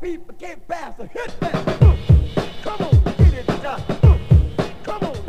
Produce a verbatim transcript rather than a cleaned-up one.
beat became faster. Hit that. Uh, Come on, get it done. Uh, Come on,